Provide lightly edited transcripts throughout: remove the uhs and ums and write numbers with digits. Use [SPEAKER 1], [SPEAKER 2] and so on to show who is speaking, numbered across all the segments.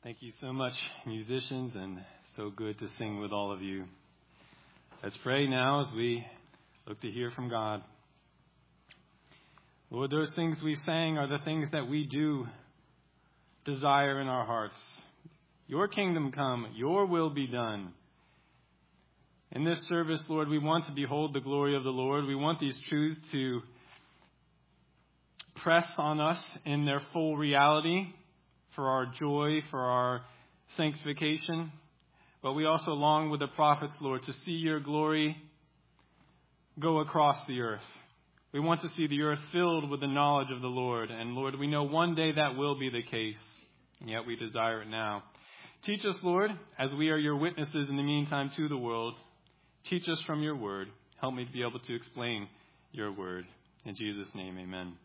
[SPEAKER 1] Thank you so much, musicians, and so good to sing with all of you. Let's pray now as we look to hear from God. Lord, those things we sang are the things that we do desire in our hearts. Your kingdom come, your will be done. In this service, Lord, we want to behold the glory of the Lord. We want these truths to press on us in their full reality for our joy, for our sanctification. But we also long with the prophets, Lord, to see your glory go across the earth. We want to see the earth filled with the knowledge of the Lord. And Lord, we know one day that will be the case, and yet we desire it now. Teach us, Lord, as we are your witnesses in the meantime to the world. Teach us from your word. Help me to be able to explain your word. In Jesus' name, amen.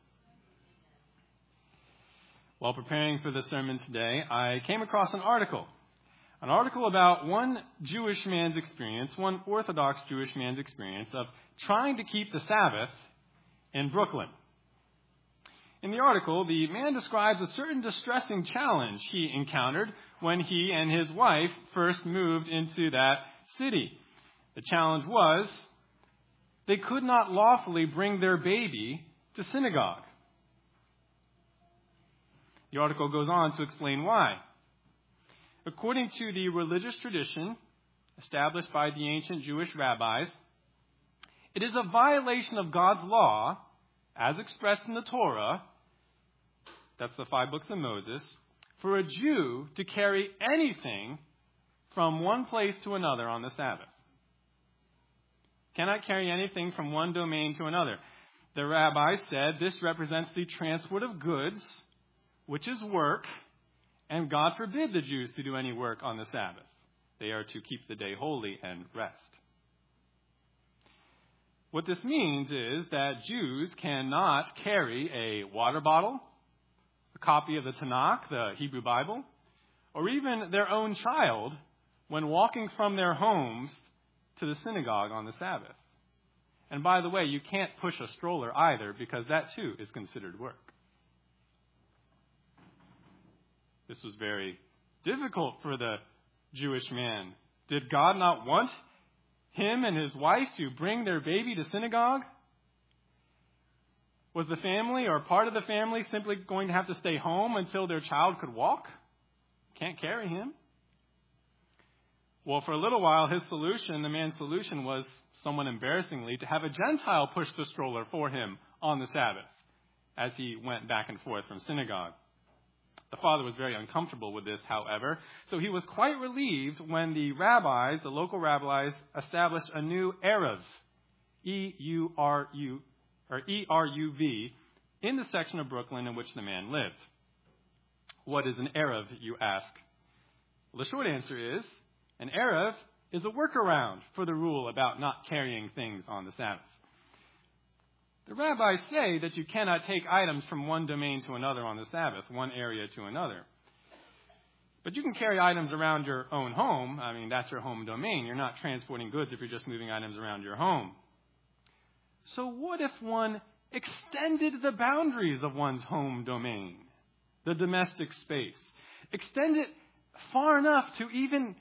[SPEAKER 1] While preparing for the sermon today, I came across an article about one Jewish man's experience, one Orthodox Jewish man's experience of trying to keep the Sabbath in Brooklyn. In the article, the man describes a certain distressing challenge he encountered when he and his wife first moved into that city. The challenge was they could not lawfully bring their baby to synagogue. The article goes on to explain why. According to the religious tradition established by the ancient Jewish rabbis, it is a violation of God's law, as expressed in the Torah, that's the 5 books of Moses, for a Jew to carry anything from one place to another on the Sabbath. Cannot carry anything from one domain to another. The rabbis said this represents the transport of goods, which is work, and God forbid the Jews to do any work on the Sabbath. They are to keep the day holy and rest. What this means is that Jews cannot carry a water bottle, a copy of the Tanakh, the Hebrew Bible, or even their own child when walking from their homes to the synagogue on the Sabbath. And by the way, you can't push a stroller either, because that too is considered work. This was very difficult for the Jewish man. Did God not want him and his wife to bring their baby to synagogue? Was the family or part of the family simply going to have to stay home until their child could walk? Can't carry him. Well, for a little while, the man's solution was, somewhat embarrassingly, to have a Gentile push the stroller for him on the Sabbath as he went back and forth from synagogue. The father was very uncomfortable with this, however, so he was quite relieved when the local rabbis, established a new Eruv, E-R-U-V, in the section of Brooklyn in which the man lived. What is an Eruv, you ask? Well, the short answer is, an Eruv is a workaround for the rule about not carrying things on the Sabbath. The rabbis say that you cannot take items from one domain to another on the Sabbath, one area to another. But you can carry items around your own home. I mean, that's your home domain. You're not transporting goods if you're just moving items around your home. So what if one extended the boundaries of one's home domain, the domestic space? Extend it far enough to even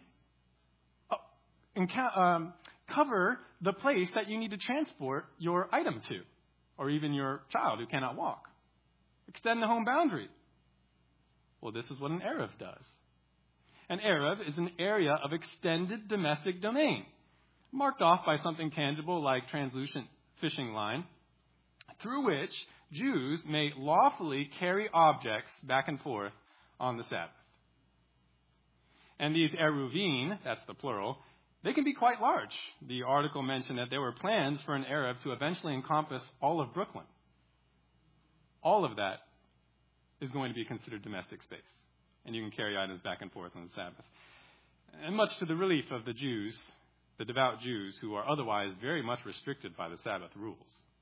[SPEAKER 1] cover the place that you need to transport your item to, or even your child who cannot walk. Extend the home boundary. Well, this is what an Eruv does. An Eruv is an area of extended domestic domain, marked off by something tangible like translucent fishing line, through which Jews may lawfully carry objects back and forth on the Sabbath. And these Eruvin, that's the plural, they can be quite large. The article mentioned that there were plans for an Eruv to eventually encompass all of Brooklyn. All of that is going to be considered domestic space, and you can carry items back and forth on the Sabbath. And much to the relief of the Jews, the devout Jews, who are otherwise very much restricted by the Sabbath rules.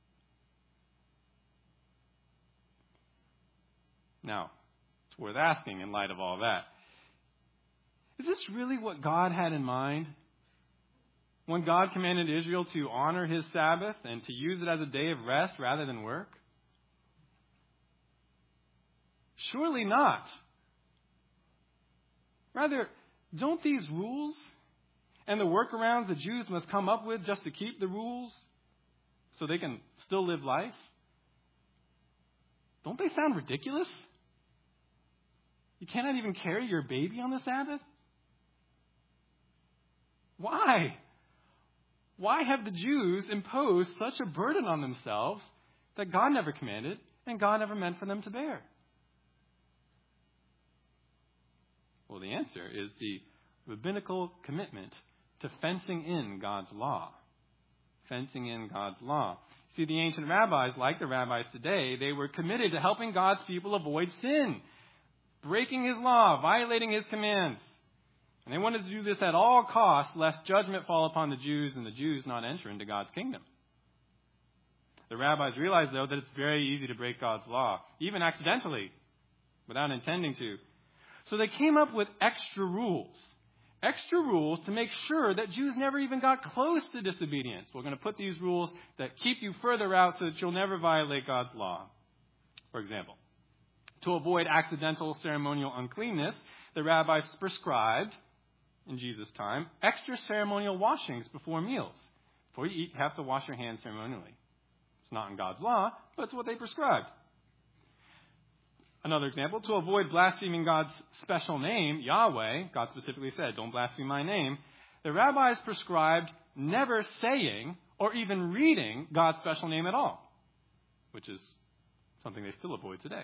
[SPEAKER 1] Now, it's worth asking in light of all that, is this really what God had in mind when God commanded Israel to honor his Sabbath and to use it as a day of rest rather than work? Surely not. Rather, don't these rules and the workarounds the Jews must come up with just to keep the rules so they can still live life, don't they sound ridiculous? You cannot even carry your baby on the Sabbath? Why? Why have the Jews imposed such a burden on themselves that God never commanded and God never meant for them to bear? Well, the answer is the rabbinical commitment to fencing in God's law. Fencing in God's law. See, the ancient rabbis, like the rabbis today, they were committed to helping God's people avoid sin, breaking his law, violating his commands. And they wanted to do this at all costs, lest judgment fall upon the Jews and the Jews not enter into God's kingdom. The rabbis realized, though, that it's very easy to break God's law, even accidentally, without intending to. So they came up with extra rules to make sure that Jews never even got close to disobedience. We're going to put these rules that keep you further out so that you'll never violate God's law. For example, to avoid accidental ceremonial uncleanness, the rabbis prescribed, in Jesus' time, extra ceremonial washings before meals. Before you eat, you have to wash your hands ceremonially. It's not in God's law, but it's what they prescribed. Another example, to avoid blaspheming God's special name, Yahweh, God specifically said, don't blaspheme my name, the rabbis prescribed never saying or even reading God's special name at all, which is something they still avoid today.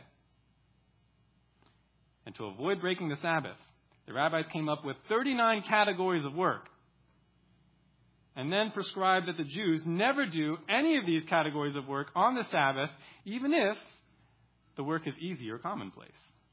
[SPEAKER 1] And to avoid breaking the Sabbath, the rabbis came up with 39 categories of work and then prescribed that the Jews never do any of these categories of work on the Sabbath, even if the work is easy or commonplace.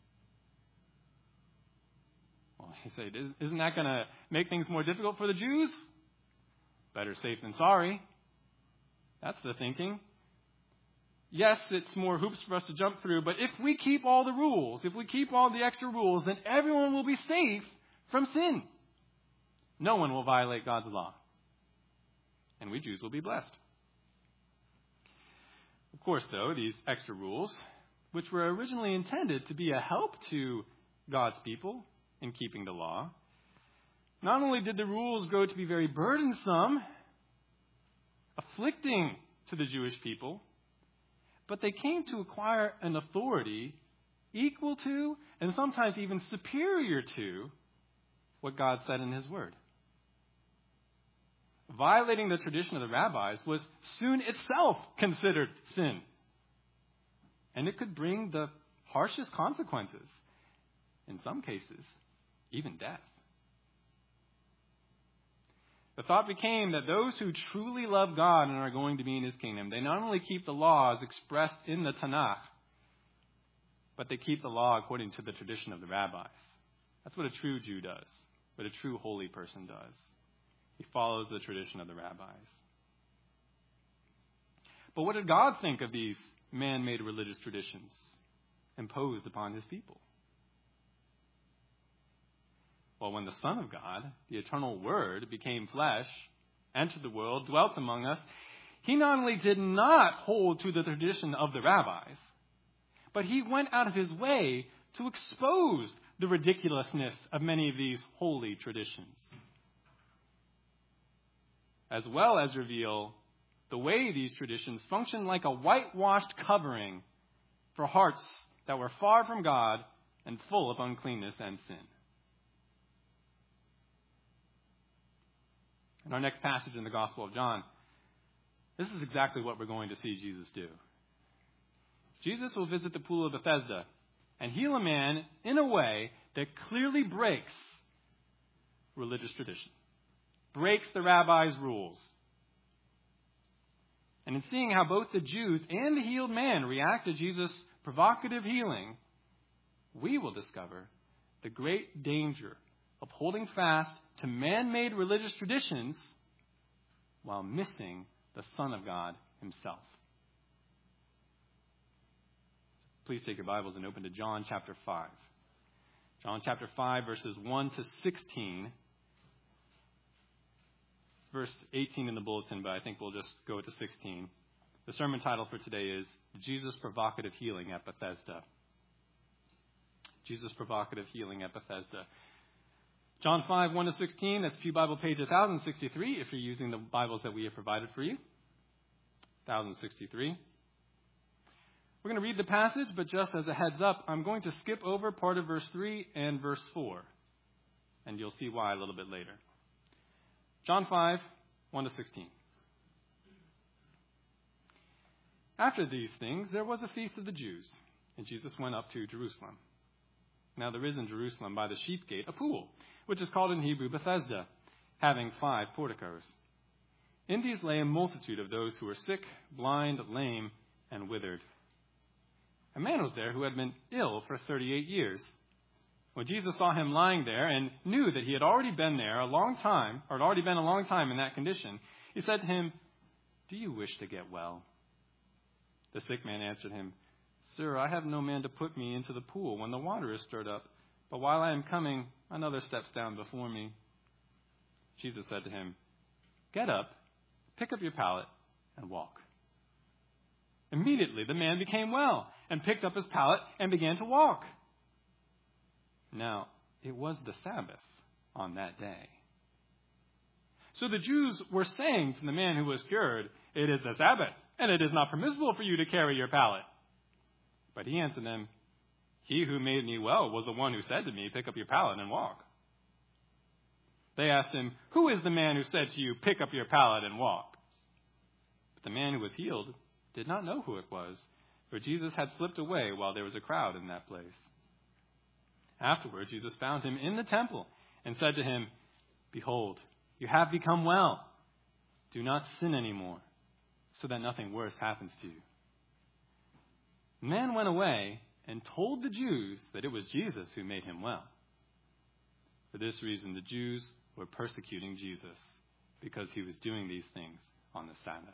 [SPEAKER 1] Well, you say, isn't that going to make things more difficult for the Jews? Better safe than sorry. That's the thinking. Yes, it's more hoops for us to jump through, but if we keep all the rules, if we keep all the extra rules, then everyone will be safe from sin. No one will violate God's law. And we Jews will be blessed. Of course, though, these extra rules, which were originally intended to be a help to God's people in keeping the law, not only did the rules grow to be very burdensome, afflicting to the Jewish people, but they came to acquire an authority equal to and sometimes even superior to what God said in his word. Violating the tradition of the rabbis was soon itself considered sin. And it could bring the harshest consequences. In some cases, even death. The thought became that those who truly love God and are going to be in his kingdom, they not only keep the laws expressed in the Tanakh, but they keep the law according to the tradition of the rabbis. That's what a true Jew does, what a true holy person does. He follows the tradition of the rabbis. But what did God think of these man-made religious traditions imposed upon his people? Well, when the Son of God, the eternal Word, became flesh, entered the world, dwelt among us, he not only did not hold to the tradition of the rabbis, but he went out of his way to expose the ridiculousness of many of these holy traditions, as well as reveal the way these traditions function like a whitewashed covering for hearts that were far from God and full of uncleanness and sin. In our next passage in the Gospel of John, this is exactly what we're going to see Jesus do. Jesus will visit the pool of Bethesda and heal a man in a way that clearly breaks religious tradition, breaks the rabbis' rules. And in seeing how both the Jews and the healed man react to Jesus' provocative healing, we will discover the great danger of holding fast to man-made religious traditions while missing the Son of God himself. Please take your Bibles and open to John chapter 5. John chapter 5, verses 1 to 16. It's verse 18 in the bulletin, but I think we'll just go to 16. The sermon title for today is Jesus' Provocative Healing at Bethesda. Jesus' Provocative Healing at Bethesda. John 5, 1-16, that's Pew Bible page 1063 if you're using the Bibles that we have provided for you. 1063. We're going to read the passage, but just as a heads up, I'm going to skip over part of verse 3 and verse 4. And you'll see why a little bit later. John 5, 1-16. After these things, there was a feast of the Jews, and Jesus went up to Jerusalem. Now there is in Jerusalem by the sheep gate a pool, which is called in Hebrew Bethesda, having 5 porticos. In these lay a multitude of those who were sick, blind, lame, and withered. A man was there who had been ill for 38 years. When Jesus saw him lying there and knew that he had already been there a long time, or had already been a long time in that condition, he said to him, "Do you wish to get well?" The sick man answered him, "Sir, I have no man to put me into the pool when the water is stirred up, but while I am coming, another steps down before me." Jesus said to him, "Get up, pick up your pallet, and walk." Immediately the man became well and picked up his pallet and began to walk. Now, it was the Sabbath on that day. So the Jews were saying to the man who was cured, "It is the Sabbath, and it is not permissible for you to carry your pallet." But he answered them, "He who made me well was the one who said to me, 'Pick up your pallet and walk.'" They asked him, "Who is the man who said to you, 'Pick up your pallet and walk'?" But the man who was healed did not know who it was, for Jesus had slipped away while there was a crowd in that place. Afterward, Jesus found him in the temple and said to him, "Behold, you have become well. Do not sin anymore, so that nothing worse happens to you." The man went away and told the Jews that it was Jesus who made him well. For this reason, the Jews were persecuting Jesus, because he was doing these things on the Sabbath.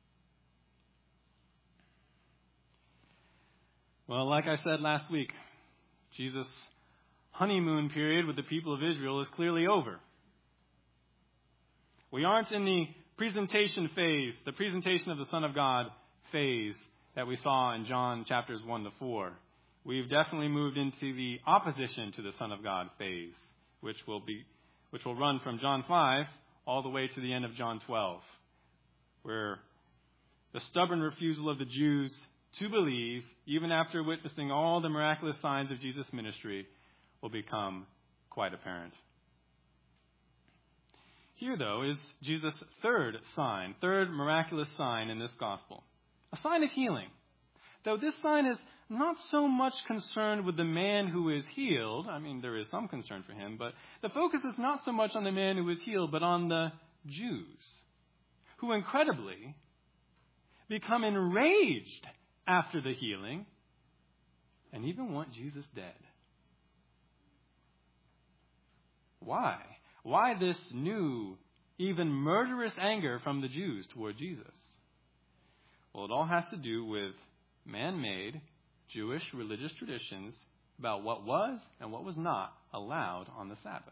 [SPEAKER 1] Well, like I said last week, Jesus' honeymoon period with the people of Israel is clearly over. We aren't in the presentation phase, the presentation of the Son of God phase that we saw in John chapters 1-4. We've definitely moved into the opposition to the Son of God phase, which will run from John 5 all the way to the end of John 12, where the stubborn refusal of the Jews to believe, even after witnessing all the miraculous signs of Jesus' ministry, will become quite apparent. Here, though, is Jesus' third miraculous sign in this gospel, a sign of healing. Though this sign is not so much concerned with the man who is healed. I mean, there is some concern for him, but the focus is not so much on the man who is healed, but on the Jews, who incredibly become enraged after the healing and even want Jesus dead. Why? Why this new, even murderous anger from the Jews toward Jesus? Well, it all has to do with man-made Jewish religious traditions about what was and what was not allowed on the Sabbath.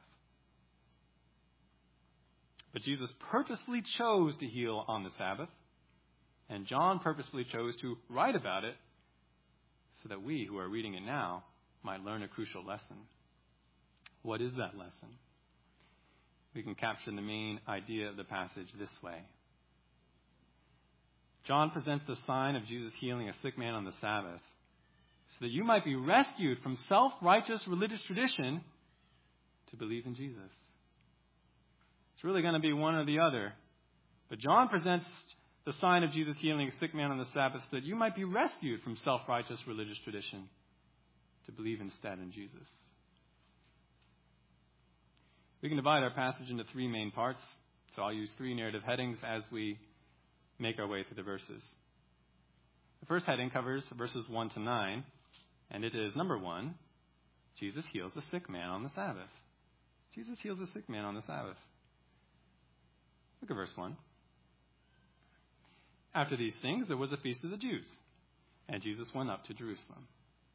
[SPEAKER 1] But Jesus purposefully chose to heal on the Sabbath, and John purposefully chose to write about it so that we who are reading it now might learn a crucial lesson. What is that lesson? We can capture the main idea of the passage this way. John presents the sign of Jesus healing a sick man on the Sabbath so that you might be rescued from self-righteous religious tradition to believe in Jesus. It's really going to be one or the other. But John presents the sign of Jesus healing a sick man on the Sabbath so that you might be rescued from self-righteous religious tradition to believe instead in Jesus. We can divide our passage into 3 main parts, so I'll use 3 narrative headings as we make our way through the verses. The first heading covers verses 1-9, and it is, number 1, Jesus heals a sick man on the Sabbath. Jesus heals a sick man on the Sabbath. Look at verse 1. After these things, there was a feast of the Jews, and Jesus went up to Jerusalem.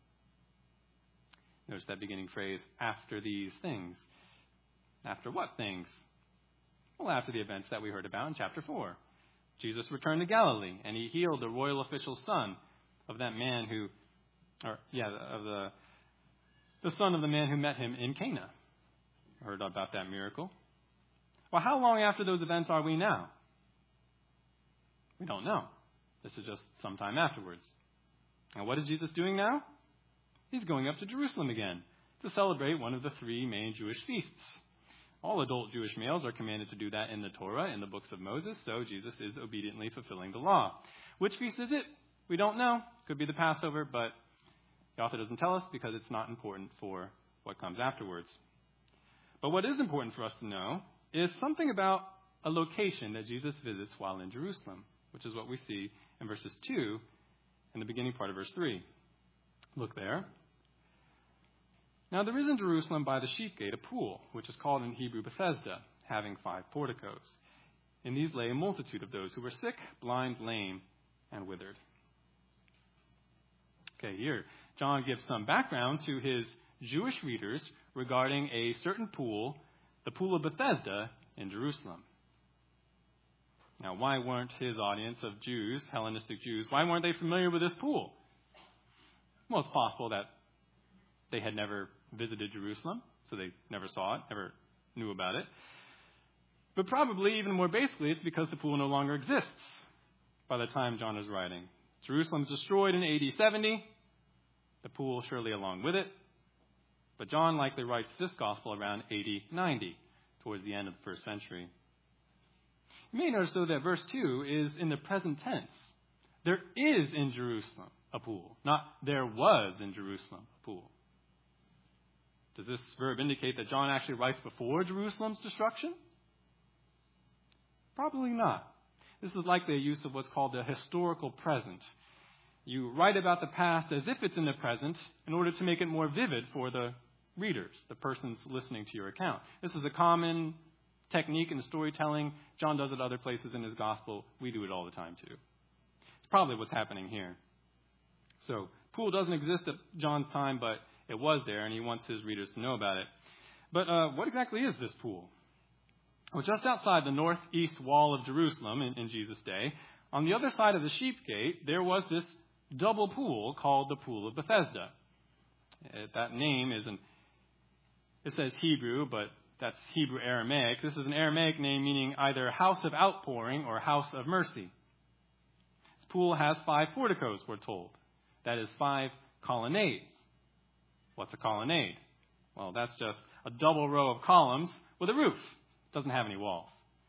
[SPEAKER 1] Notice that beginning phrase, after these things. After what things? Well, after the events that we heard about in chapter 4. Jesus returned to Galilee, and he healed the royal official's son of that man the son of the man who met him in Cana. heard about that miracle. Well, how long after those events are we now? We don't know. This is just sometime afterwards. And what is Jesus doing now? He's going up to Jerusalem again to celebrate one of the three main Jewish feasts. All adult Jewish males are commanded to do that in the Torah, in the books of Moses, so Jesus is obediently fulfilling the law. Which feast is it? We don't know. Could be the Passover, but the author doesn't tell us because it's not important for what comes afterwards. But what is important for us to know is something about a location that Jesus visits while in Jerusalem, which is what we see in verses 2 and the beginning part of verse 3. Look there. Now there is in Jerusalem by the sheep gate a pool, which is called in Hebrew Bethesda, having 5 porticos. In these lay a multitude of those who were sick, blind, lame, and withered. Okay, here, John gives some background to his Jewish readers regarding a certain pool, the pool of Bethesda in Jerusalem. Now, why weren't his audience of Jews, Hellenistic Jews, why weren't they familiar with this pool? Well, it's possible that they had never visited Jerusalem, so they never saw it, never knew about it. But probably, even more basically, it's because the pool no longer exists by the time John is writing. Jerusalem is destroyed in AD 70, the pool surely along with it. But John likely writes this gospel around AD 90, towards the end of the first century. You may notice, though, that verse 2 is in the present tense. There is in Jerusalem a pool, not there was in Jerusalem a pool. Does this verb indicate that John actually writes before Jerusalem's destruction? Probably not. This is likely a use of what's called the historical present. You write about the past as if it's in the present in order to make it more vivid for the readers, the persons listening to your account. This is a common technique in storytelling. John does it other places in his gospel. We do it all the time too. It's probably what's happening here. So, pool doesn't exist at John's time, but it was there, and he wants his readers to know about it. But what exactly is this pool? Well, just outside the northeast wall of Jerusalem in Jesus' day, on the other side of the sheep gate, there was this double pool called the Pool of Bethesda. That name it says Hebrew, but that's Hebrew Aramaic. This is an Aramaic name meaning either house of outpouring or house of mercy. This pool has 5 porticos, we're told. That is 5 colonnades. What's a colonnade? Well, that's just a double row of columns with a roof. It doesn't have any walls.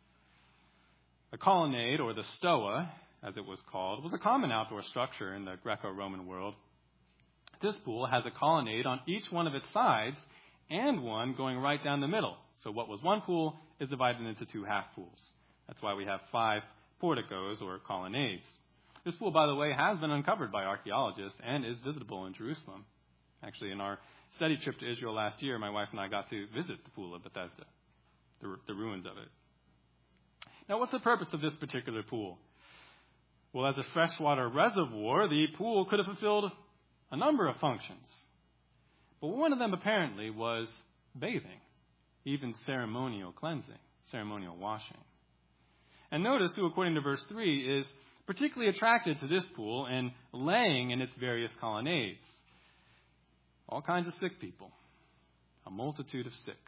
[SPEAKER 1] The colonnade, or the stoa, as it was called, was a common outdoor structure in the Greco-Roman world. This pool has a colonnade on each one of its sides and one going right down the middle. So what was one pool is divided into 2 half pools. That's why we have 5 porticos or colonnades. This pool, by the way, has been uncovered by archaeologists and is visitable in Jerusalem. Actually, in our study trip to Israel last year, my wife and I got to visit the Pool of Bethesda, the ruins of it. Now, what's the purpose of this particular pool? Well, as a freshwater reservoir, the pool could have fulfilled a number of functions. But one of them apparently was bathing, even ceremonial cleansing, ceremonial washing. And notice who, according to verse 3, is particularly attracted to this pool and laying in its various colonnades. All kinds of sick people. A multitude of sick.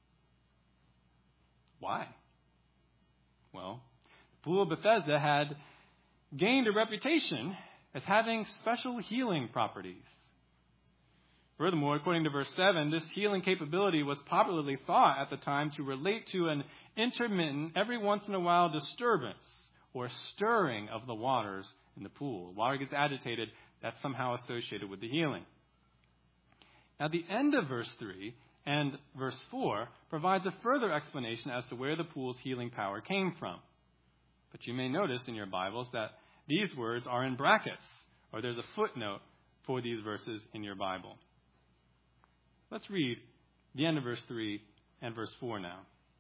[SPEAKER 1] Why? Well, the Pool of Bethesda had gained a reputation as having special healing properties. Furthermore, according to verse 7, this healing capability was popularly thought at the time to relate to an intermittent, every once in a while disturbance or stirring of the waters in the pool. Water gets agitated, that's somehow associated with the healing. Now, the end of verse 3 and verse 4 provides a further explanation as to where the pool's healing power came from. But you may notice in your Bibles that these words are in brackets, or there's a footnote for these verses in your Bible. Let's read the end of verse 3 and verse 4 now.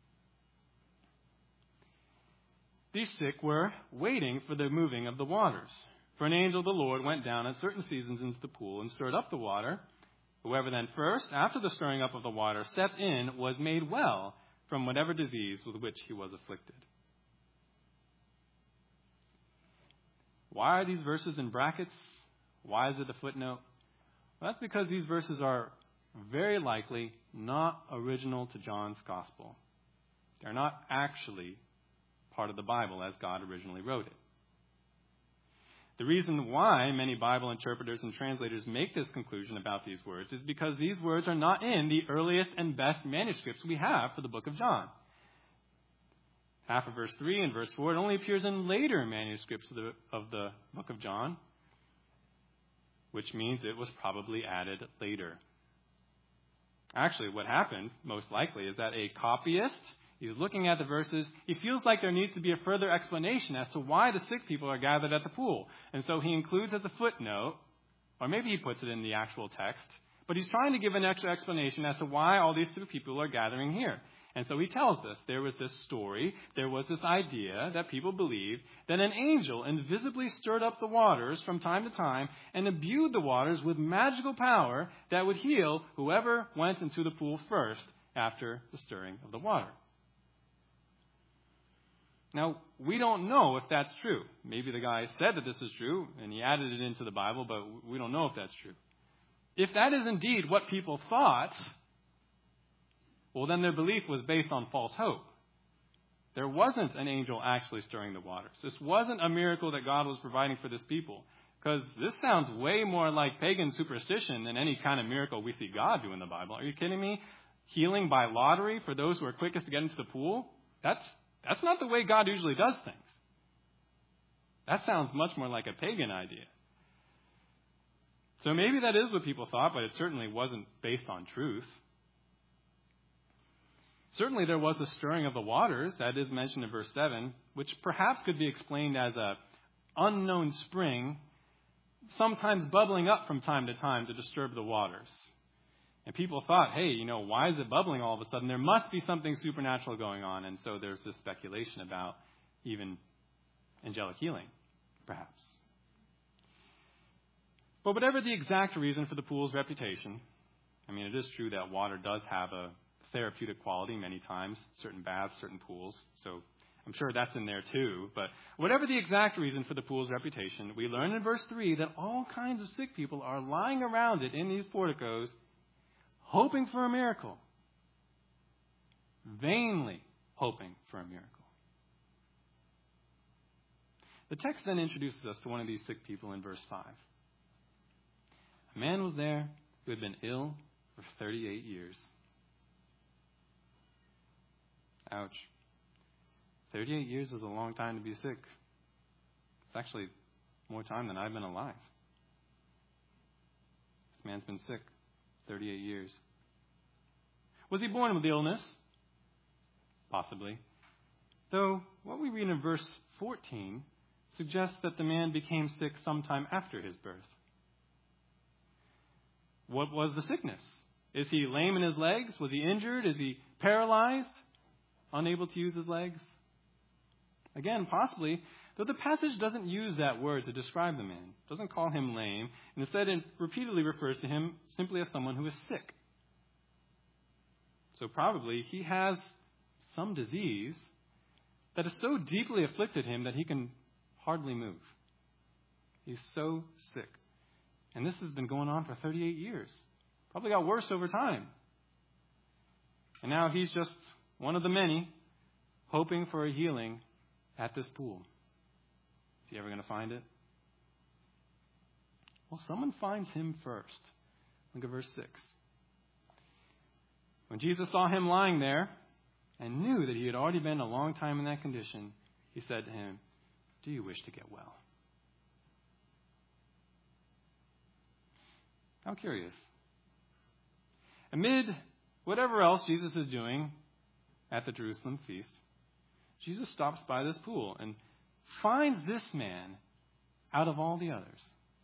[SPEAKER 1] These sick were waiting for the moving of the waters. For an angel of the Lord went down at certain seasons into the pool and stirred up the water. Whoever then first, after the stirring up of the water, stepped in was made well from whatever disease with which he was afflicted. Why are these verses in brackets? Why is it a footnote? Well, that's because these verses are very likely not original to John's gospel. They're not actually part of the Bible as God originally wrote it. The reason why many Bible interpreters and translators make this conclusion about these words is because these words are not in the earliest and best manuscripts we have for the book of John. Half of verse 3 and verse 4, it only appears in later manuscripts of the book of John, which means it was probably added later. Actually, what happened, most likely, is that a copyist, he's looking at the verses, he feels like there needs to be a further explanation as to why the sick people are gathered at the pool. And so he includes as a footnote, or maybe he puts it in the actual text, but he's trying to give an extra explanation as to why all these sick people are gathering here. And so he tells us there was this story, there was this idea that people believed that an angel invisibly stirred up the waters from time to time and imbued the waters with magical power that would heal whoever went into the pool first after the stirring of the water. Now, we don't know if that's true. Maybe the guy said that this is true and he added it into the Bible, but we don't know if that's true. If that is indeed what people thought, well, then their belief was based on false hope. There wasn't an angel actually stirring the waters. This wasn't a miracle that God was providing for this people. Because this sounds way more like pagan superstition than any kind of miracle we see God do in the Bible. Are you kidding me? Healing by lottery for those who are quickest to get into the pool? That's not the way God usually does things. That sounds much more like a pagan idea. So maybe that is what people thought, but it certainly wasn't based on truth. Certainly there was a stirring of the waters, that is mentioned in verse 7, which perhaps could be explained as an unknown spring, sometimes bubbling up from time to time to disturb the waters. And people thought, hey, why is it bubbling all of a sudden? There must be something supernatural going on. And so there's this speculation about even angelic healing, perhaps. But whatever the exact reason for the pool's reputation, it is true that water does have a therapeutic quality many times, certain baths, certain pools. So I'm sure that's in there too. But whatever the exact reason for the pool's reputation, we learn in verse 3 that all kinds of sick people are lying around it in these porticos, hoping for a miracle. Vainly hoping for a miracle. The text then introduces us to one of these sick people in verse 5. A man was there who had been ill for 38 years. Ouch. 38 years is a long time to be sick. It's actually more time than I've been alive. This man's been sick 38 years. Was he born with the illness? Possibly. Though what we read in verse 14 suggests that the man became sick sometime after his birth. What was the sickness? Is he lame in his legs? Was he injured? Is he paralyzed? Unable to use his legs? Again, possibly, though the passage doesn't use that word to describe the man. It doesn't call him lame. Instead, it repeatedly refers to him simply as someone who is sick. So probably he has some disease that has so deeply afflicted him that he can hardly move. He's so sick. And this has been going on for 38 years. Probably got worse over time. And now he's just one of the many hoping for a healing at this pool. Is he ever going to find it? Well, someone finds him first. Look at verse 6. When Jesus saw him lying there and knew that he had already been a long time in that condition, he said to him, "Do you wish to get well?" How curious. Amid whatever else Jesus is doing at the Jerusalem feast, Jesus stops by this pool and finds this man out of all the others.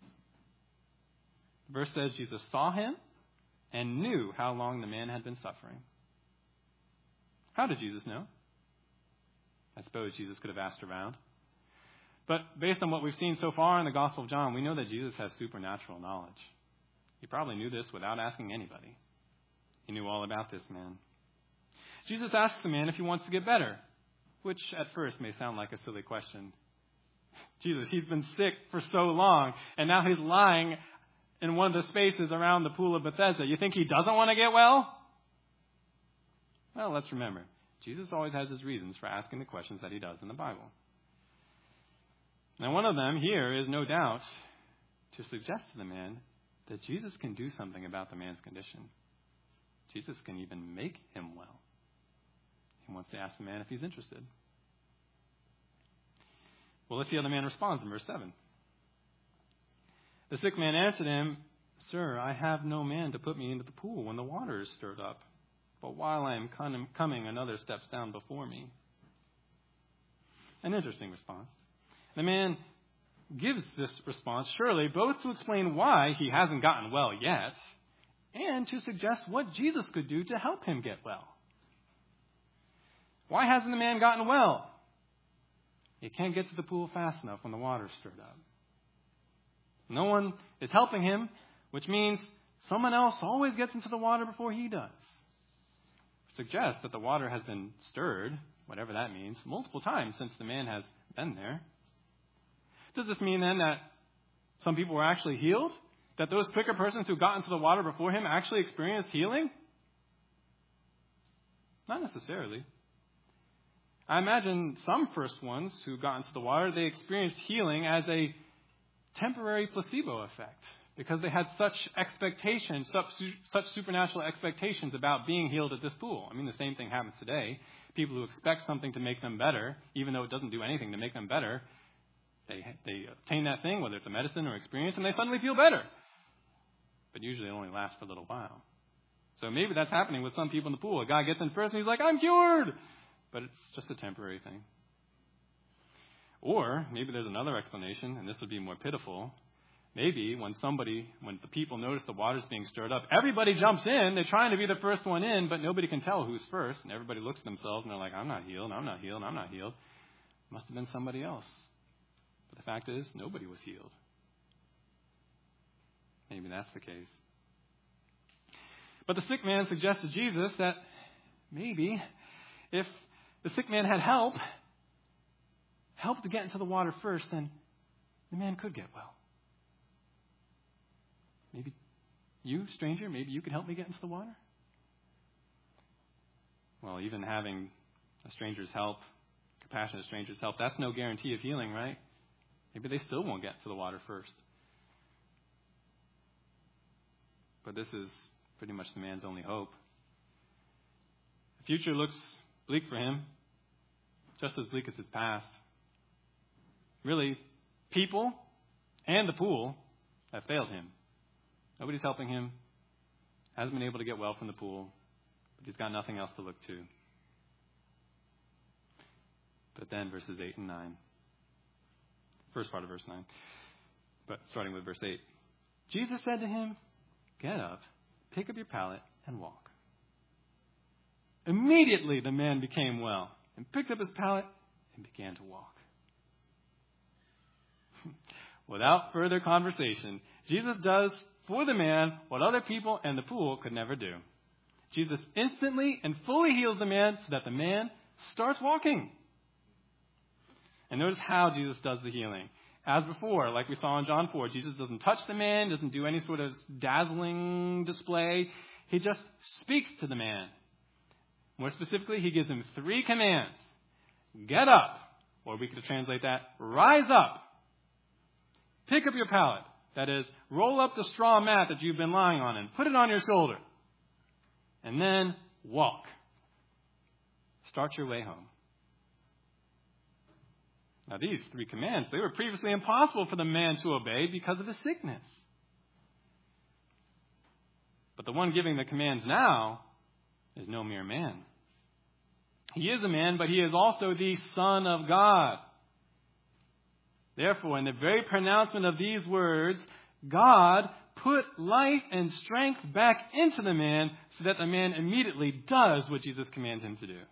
[SPEAKER 1] The verse says Jesus saw him and knew how long the man had been suffering. How did Jesus know? I suppose Jesus could have asked around. But based on what we've seen so far in the Gospel of John, we know that Jesus has supernatural knowledge. He probably knew this without asking anybody. He knew all about this man. Jesus asks the man if he wants to get better, which at first may sound like a silly question. Jesus, he's been sick for so long, and now he's lying in one of the spaces around the pool of Bethesda, you think he doesn't want to get well? Well, let's remember, Jesus always has his reasons for asking the questions that he does in the Bible. Now, one of them here is no doubt to suggest to the man that Jesus can do something about the man's condition. Jesus can even make him well. He wants to ask the man if he's interested. Well, let's see how the man responds in verse 7. The sick man answered him, "Sir, I have no man to put me into the pool when the water is stirred up. But while I am coming, another steps down before me." An interesting response. The man gives this response, surely, both to explain why he hasn't gotten well yet, and to suggest what Jesus could do to help him get well. Why hasn't the man gotten well? He can't get to the pool fast enough when the water's stirred up. No one is helping him, which means someone else always gets into the water before he does. Suggests that the water has been stirred, whatever that means, multiple times since the man has been there. Does this mean then that some people were actually healed? That those quicker persons who got into the water before him actually experienced healing? Not necessarily. I imagine some first ones who got into the water, they experienced healing as a temporary placebo effect because they had such expectations, such supernatural expectations about being healed at this pool. I mean, the same thing happens today. People who expect something to make them better, even though it doesn't do anything to make them better, they obtain that thing, whether it's a medicine or experience, and they suddenly feel better. But usually it only lasts for a little while. So maybe that's happening with some people in the pool. A guy gets in first and he's like, "I'm cured!" But it's just a temporary thing. Or maybe there's another explanation, and this would be more pitiful. Maybe when the people notice the water's being stirred up, everybody jumps in. They're trying to be the first one in, but nobody can tell who's first. And everybody looks at themselves and they're like, "I'm not healed, I'm not healed, I'm not healed." Must have been somebody else. But the fact is, nobody was healed. Maybe that's the case. But the sick man suggests to Jesus that maybe if the sick man had help to get into the water first, then the man could get well. Maybe you, stranger, maybe you could help me get into the water? Well, even having a stranger's help, compassionate stranger's help, that's no guarantee of healing, right? Maybe they still won't get to the water first. But this is pretty much the man's only hope. The future looks bleak for him, just as bleak as his past. Really, people and the pool have failed him. Nobody's helping him. Hasn't been able to get well from the pool. But he's got nothing else to look to. But then verses 8 and 9. First part of verse 9. But starting with verse 8. Jesus said to him, "Get up, pick up your pallet, and walk." Immediately the man became well and picked up his pallet and began to walk. Without further conversation, Jesus does for the man what other people and the pool could never do. Jesus instantly and fully heals the man so that the man starts walking. And notice how Jesus does the healing. As before, like we saw in John 4, Jesus doesn't touch the man, doesn't do any sort of dazzling display. He just speaks to the man. More specifically, he gives him 3 commands. Get up, or we could translate that, rise up. Pick up your pallet. That is, roll up the straw mat that you've been lying on and put it on your shoulder. And then walk. Start your way home. Now, these 3 commands, they were previously impossible for the man to obey because of his sickness. But the one giving the commands now is no mere man. He is a man, but he is also the Son of God. Therefore, in the very pronouncement of these words, God put life and strength back into the man so that the man immediately does what Jesus commands him to do.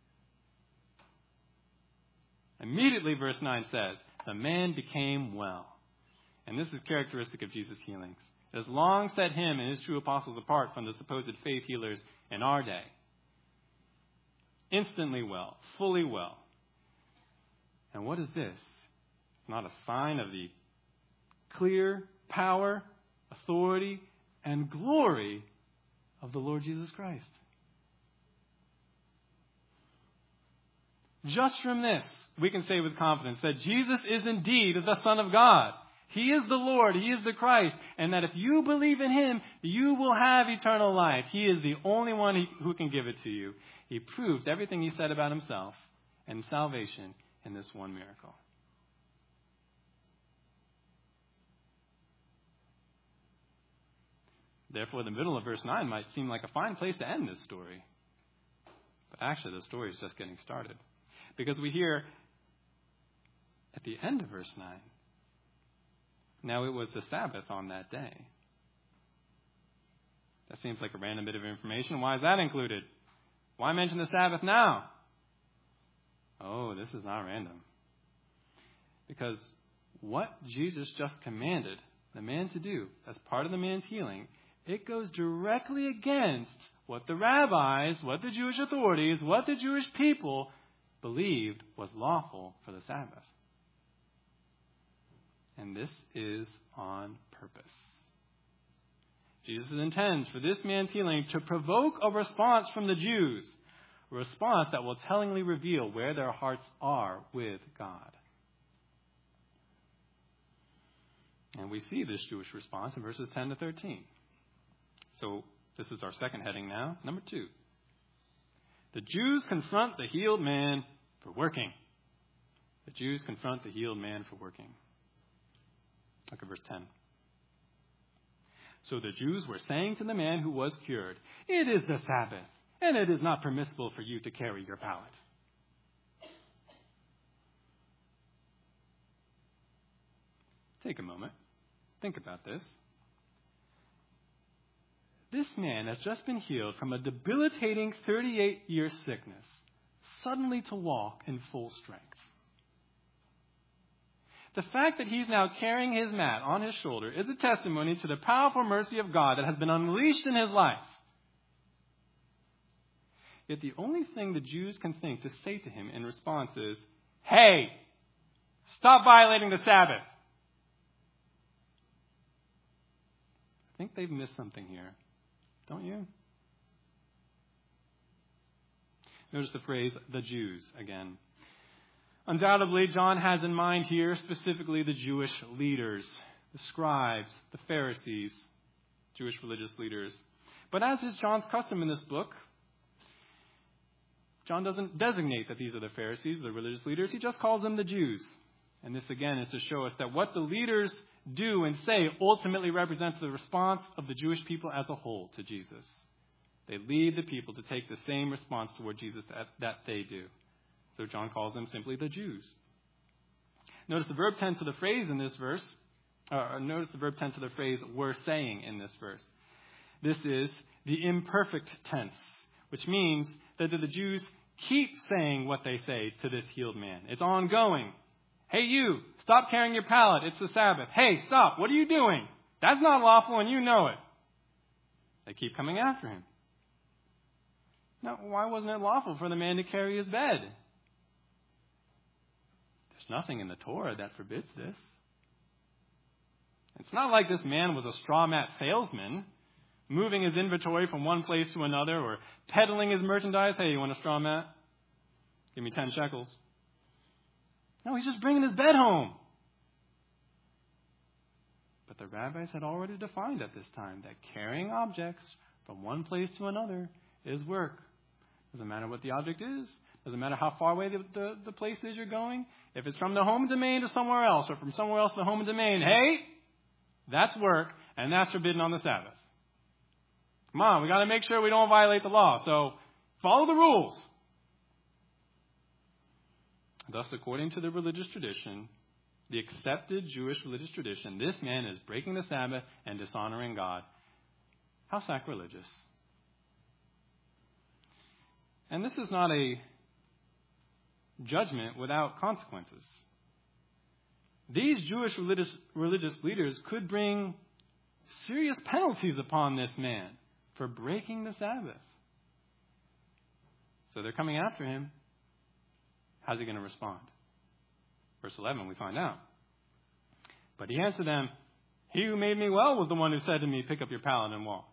[SPEAKER 1] Immediately, verse 9 says, the man became well. And this is characteristic of Jesus' healings. It has long set him and his true apostles apart from the supposed faith healers in our day. Instantly well, fully well. And what is this? Not a sign of the clear power authority, and glory of the Lord Jesus Christ. Just from this, we can say with confidence that Jesus is indeed the Son of God. He is the Lord. He is the Christ. And that if you believe in him, you will have eternal life. He is the only one who can give it to you. He proves everything he said about himself and salvation in this one miracle. Therefore, the middle of verse 9 might seem like a fine place to end this story. But actually, the story is just getting started. Because we hear at the end of verse 9, now it was the Sabbath on that day. That seems like a random bit of information. Why is that included? Why mention the Sabbath now? Oh, this is not random. Because what Jesus just commanded the man to do as part of the man's healing, it goes directly against what the rabbis, what the Jewish authorities, what the Jewish people believed was lawful for the Sabbath. And this is on purpose. Jesus intends for this man's healing to provoke a response from the Jews, a response that will tellingly reveal where their hearts are with God. And we see this Jewish response in verses 10 to 13. So this is our second heading now. Number 2. The Jews confront the healed man for working. The Jews confront the healed man for working. Look at verse 10. So the Jews were saying to the man who was cured, "It is the Sabbath, and it is not permissible for you to carry your pallet." Take a moment. Think about this. This man has just been healed from a debilitating 38-year sickness, suddenly to walk in full strength. The fact that he's now carrying his mat on his shoulder is a testimony to the powerful mercy of God that has been unleashed in his life. Yet the only thing the Jews can think to say to him in response is, "Hey, stop violating the Sabbath." I think they've missed something here. Don't you? Notice the phrase, the Jews, again. Undoubtedly, John has in mind here specifically the Jewish leaders, the scribes, the Pharisees, Jewish religious leaders. But as is John's custom in this book, John doesn't designate that these are the Pharisees, the religious leaders. He just calls them the Jews. And this, again, is to show us that what the leaders do and say ultimately represents the response of the Jewish people as a whole to Jesus. They lead the people to take the same response toward Jesus that they do. So John calls them simply the Jews. Notice the verb tense of the phrase in this verse. Notice the verb tense of the phrase "were saying" in this verse. This is the imperfect tense, which means that the Jews keep saying what they say to this healed man. It's ongoing. "Hey, you, stop carrying your pallet. It's the Sabbath. Hey, stop. What are you doing? That's not lawful and you know it." They keep coming after him. Now, why wasn't it lawful for the man to carry his bed? There's nothing in the Torah that forbids this. It's not like this man was a straw mat salesman, moving his inventory from one place to another or peddling his merchandise. "Hey, you want a straw mat? Give me 10 shekels. No, he's just bringing his bed home. But the rabbis had already defined at this time that carrying objects from one place to another is work. Doesn't matter what the object is. Doesn't matter how far away the place is you're going. If it's from the home domain to somewhere else, or from somewhere else to the home domain, hey, that's work, and that's forbidden on the Sabbath. Come on, we got to make sure we don't violate the law. So follow the rules. Thus, according to the religious tradition, the accepted Jewish religious tradition, this man is breaking the Sabbath and dishonoring God. How sacrilegious. And this is not a judgment without consequences. These Jewish religious leaders could bring serious penalties upon this man for breaking the Sabbath. So they're coming after him. How's he going to respond? Verse 11, we find out. But he answered them, He who made me well was the one who said to me, pick up your pallet and walk.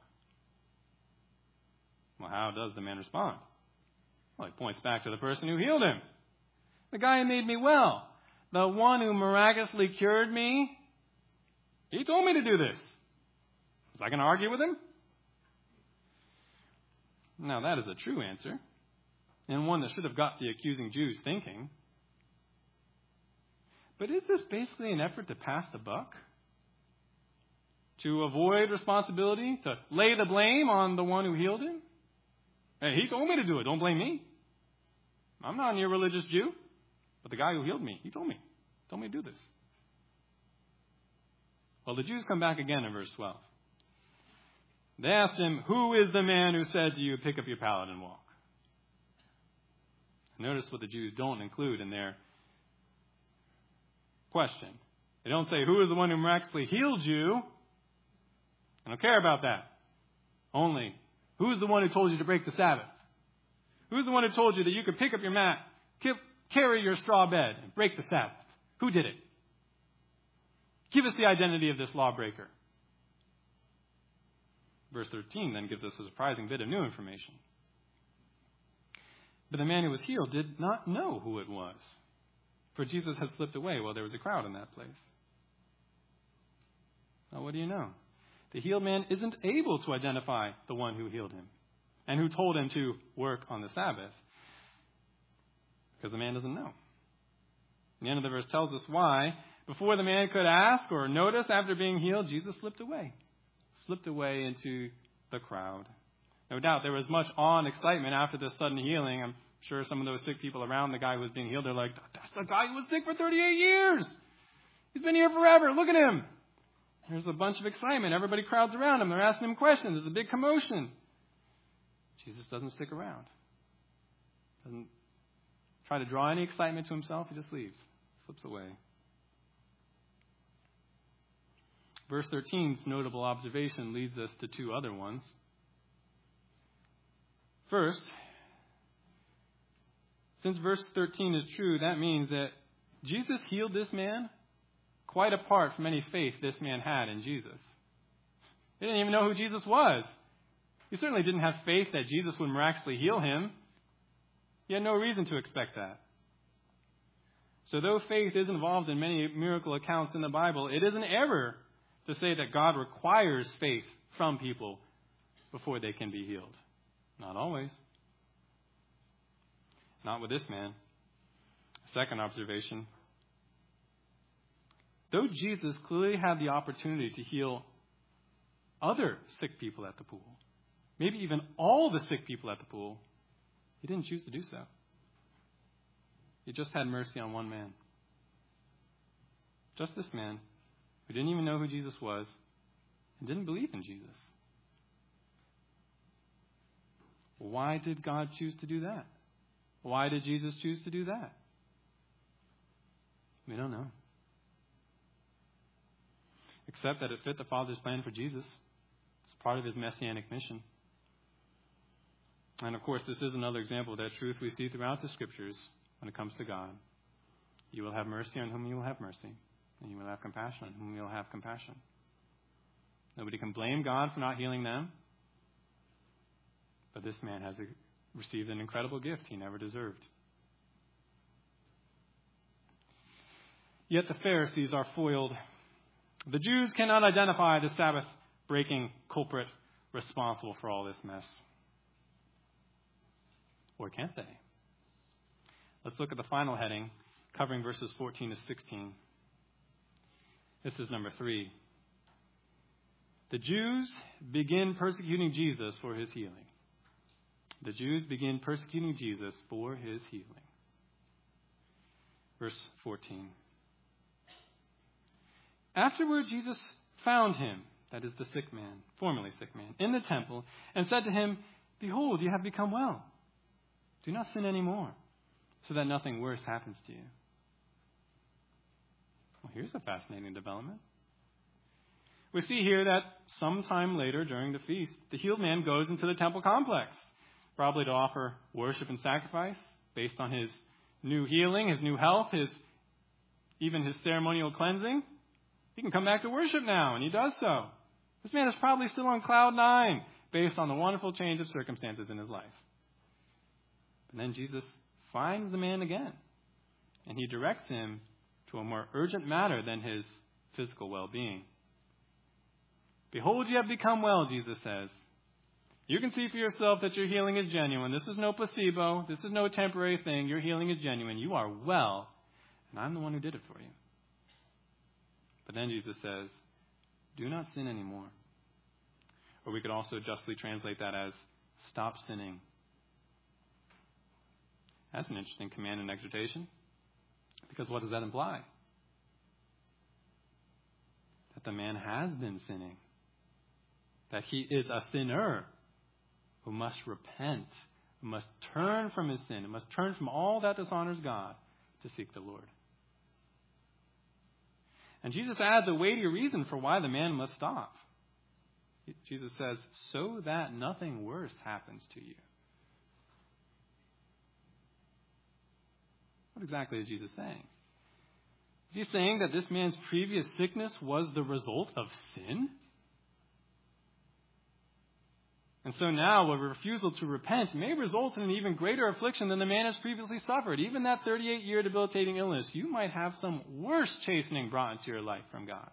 [SPEAKER 1] Well, how does the man respond? Well, he points back to the person who healed him. The guy who made me well. The one who miraculously cured me. He told me to do this. Was I going to argue with him? Now, that is a true answer, and one that should have got the accusing Jews thinking. But is this basically an effort to pass the buck? To avoid responsibility? To lay the blame on the one who healed him? Hey, he told me to do it. Don't blame me. I'm not an irreligious Jew. But the guy who healed me, he told me to do this. Well, the Jews come back again in verse 12. They asked him, who is the man who said to you, pick up your pallet and walk? Notice what the Jews don't include in their question. They don't say, who is the one who miraculously healed you? I don't care about that. Only, who's the one who told you to break the Sabbath? Who's the one who told you that you could pick up your mat, carry your straw bed, and break the Sabbath? Who did it? Give us the identity of this lawbreaker. Verse 13 then gives us a surprising bit of new information. But the man who was healed did not know who it was, for Jesus had slipped away while there was a crowd in that place. Now, what do you know? The healed man isn't able to identify the one who healed him and who told him to work on the Sabbath, because the man doesn't know. The end of the verse tells us why. Before the man could ask or notice after being healed, Jesus slipped away into the crowd. No doubt there was much awe and excitement after this sudden healing. I'm sure some of those sick people around the guy who was being healed, they're like, that's the guy who was sick for 38 years. He's been here forever. Look at him. There's a bunch of excitement. Everybody crowds around him. They're asking him questions. There's a big commotion. Jesus doesn't stick around. Doesn't try to draw any excitement to himself. He just leaves. Slips away. Verse 13's notable observation leads us to two other ones. First, since verse 13 is true, that means that Jesus healed this man quite apart from any faith this man had in Jesus. He didn't even know who Jesus was. He certainly didn't have faith that Jesus would miraculously heal him. He had no reason to expect that. So though faith is involved in many miracle accounts in the Bible, it is an error to say that God requires faith from people before they can be healed. Not always. Not with this man. Second observation. Though Jesus clearly had the opportunity to heal other sick people at the pool, maybe even all the sick people at the pool, he didn't choose to do so. He just had mercy on one man. Just this man who didn't even know who Jesus was and didn't believe in Jesus. Why did God choose to do that? Why did Jesus choose to do that? We don't know. Except that it fit the Father's plan for Jesus. It's part of his messianic mission. And of course, this is another example of that truth we see throughout the Scriptures when it comes to God. You will have mercy on whom you will have mercy, and you will have compassion on whom you will have compassion. Nobody can blame God for not healing them. But this man has received an incredible gift he never deserved. Yet the Pharisees are foiled. The Jews cannot identify the Sabbath-breaking culprit responsible for all this mess. Or can't they? Let's look at the final heading, covering verses 14 to 16. This is number 3. The Jews begin persecuting Jesus for his healing. The Jews begin persecuting Jesus for his healing. Verse 14. Afterward, Jesus found him, that is the sick man, formerly sick man, in the temple, and said to him, "Behold, you have become well. Do not sin anymore, so that nothing worse happens to you." Well, here's a fascinating development. We see here that sometime later during the feast, the healed man goes into the temple complex, probably to offer worship and sacrifice based on his new healing, his new health, even his ceremonial cleansing. He can come back to worship now, and he does so. This man is probably still on cloud 9 based on the wonderful change of circumstances in his life. And then Jesus finds the man again, and he directs him to a more urgent matter than his physical well-being. Behold, you have become well, Jesus says. You can see for yourself that your healing is genuine. This is no placebo. This is no temporary thing. Your healing is genuine. You are well, and I'm the one who did it for you. But then Jesus says, do not sin anymore. Or we could also justly translate that as, stop sinning. That's an interesting command and exhortation. Because what does that imply? That the man has been sinning. That he is a sinner who must repent, who must turn from his sin, who must turn from all that dishonors God to seek the Lord. And Jesus adds a weighty reason for why the man must stop. Jesus says, so that nothing worse happens to you. What exactly is Jesus saying? Is he saying that this man's previous sickness was the result of sin? And so now a refusal to repent may result in an even greater affliction than the man has previously suffered. Even that 38-year debilitating illness, you might have some worse chastening brought into your life from God.